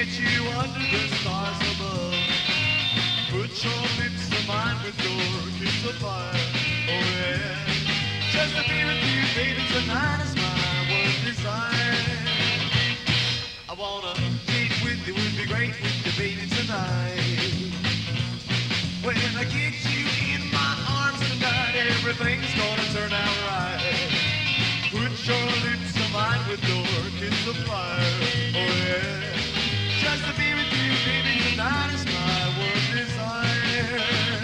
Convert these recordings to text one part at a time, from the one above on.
get you under the stars above. Put your lips to mine with your kiss of fire. Oh yeah, just to be with you, baby, tonight is my one desire. I wanna meet with you, would be great with you, baby, tonight. When I get you in my arms tonight, everything's gonna turn out right. Put your lips to mine with your kiss of fire. Oh yeah, just to be with you, baby, tonight is my one desire.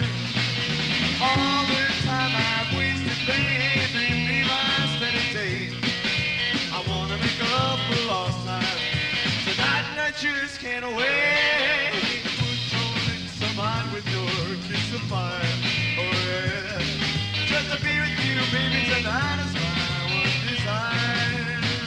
All the time I've wasted, baby, leave us meditate. I wanna make up for lost time. Tonight I just can't wait. Put your lips to mine with your kiss of fire. Oh yeah, just to be with you, baby, tonight is my one desire.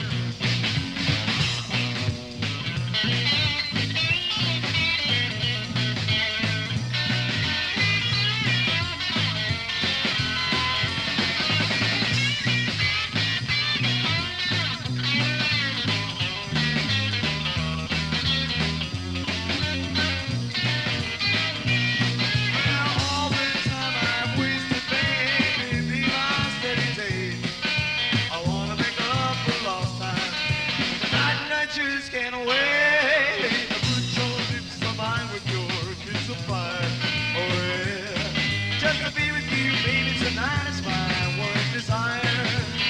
Just can't wait. Put your lips on mine with your kiss of fire. Oh yeah, just to be with you, baby, tonight is my one desire.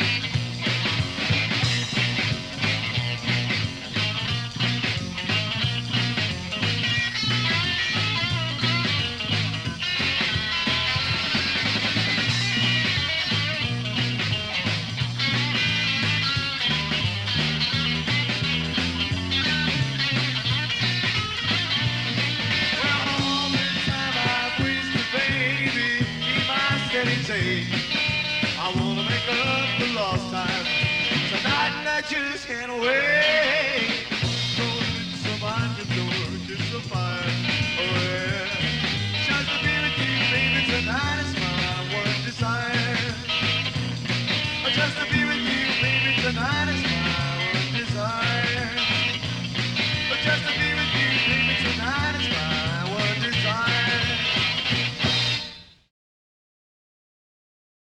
I wanna make up for lost time. Tonight I just can't wait. Your lips are mine with your kiss of fire. Oh yeah, just to be with you, baby, tonight is my one desire. Just to be